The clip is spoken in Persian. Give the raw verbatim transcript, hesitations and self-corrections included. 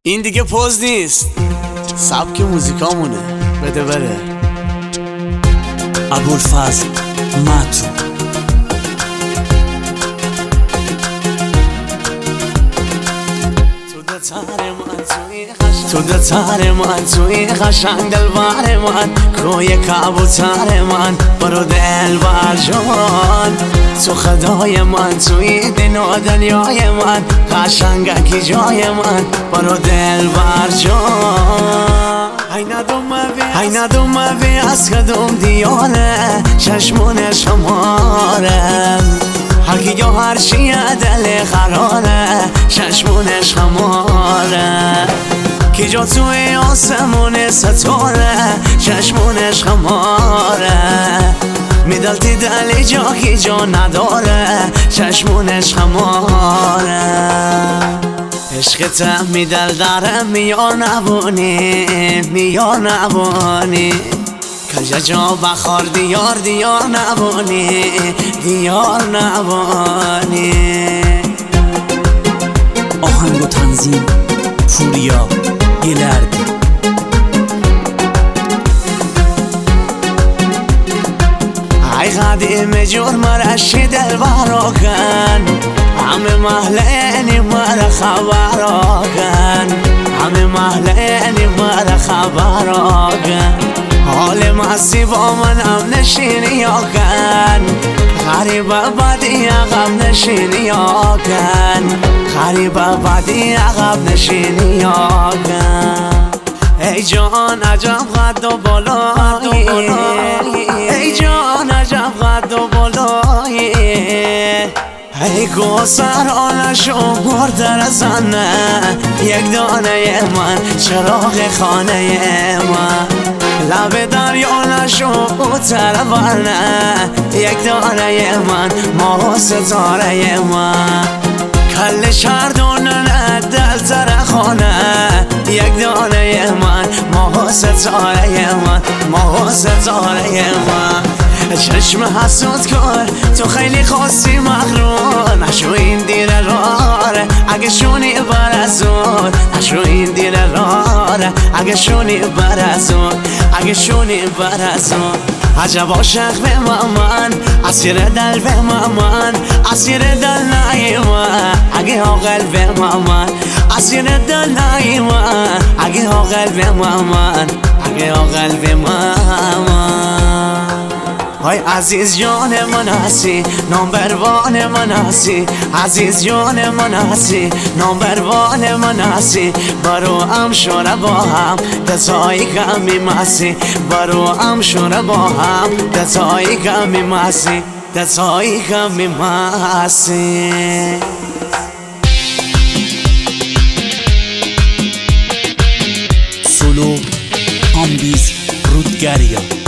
این دیگه پوز نیست، سبک موزیکامونه. بده بره. ابوالفضل متو. تو دتر من توی قشنگ دلبر من، روی کبوتر من برو دلبر جان. تو خدای من توی دین و دنیای من، قشنگکی جای من برو دلبر جان. ای ندوم وی از کدوم دیاره، چشمون شماره هر کی یا هر چیه دل قراره، چشمونش خماره کی جا توی آسمون ستاره، چشمونش خماره میدلتی دلی جا کی جا نداره، چشمونش خماره. عشقت میدل داره میار نبونی، میار نبونی کجا جا بخار دیار دیار نبونی، دیار نبونی. آهنگ و تنظیم پوریا گلردی. ای قدیم جرم رشی دل براکن، همه محله مر خبراکن، همه محله مر خبراکن. حال مستی با من هم نشینی آکن، غریب بدی عقب نشینی آکن، غریب بدی عقب نشینی آکن. ای جان عجب قد و بالایی، ای جان عجب قد و بالایی. ای گوسر آنشو مرد رزنه، یک دانه من چراغ خانه من. لب دریا نشو ترورنه، یک دانه من ماه ستاره من. کل شردونه دل ترخانه، یک دانه من ماه ستاره من، ماه ستاره من. چشم حسود کن تو خیلی خواستی مغرور، نشو این دیر راره اگه شونی برزون، نشو این دیر راره اگه شونی برزون، اگه شونی برزون. عجب عاشق به من، اسیر دل به من، اسیر دل نایمه اگه عاقل به من، اسیر دل نایمه اگه عاقل به من، اگه عاقل به من. های عزیز جان من هستی، نامبر وان من هستی، عزیز جان من هستی، نامبر وان من هستی. برو هم شوره با هم دتایی کمی مستی، برو هم شوره با هم دتایی کمی مستی، دتایی کمی مستی. سولو آمبیز رودگریا.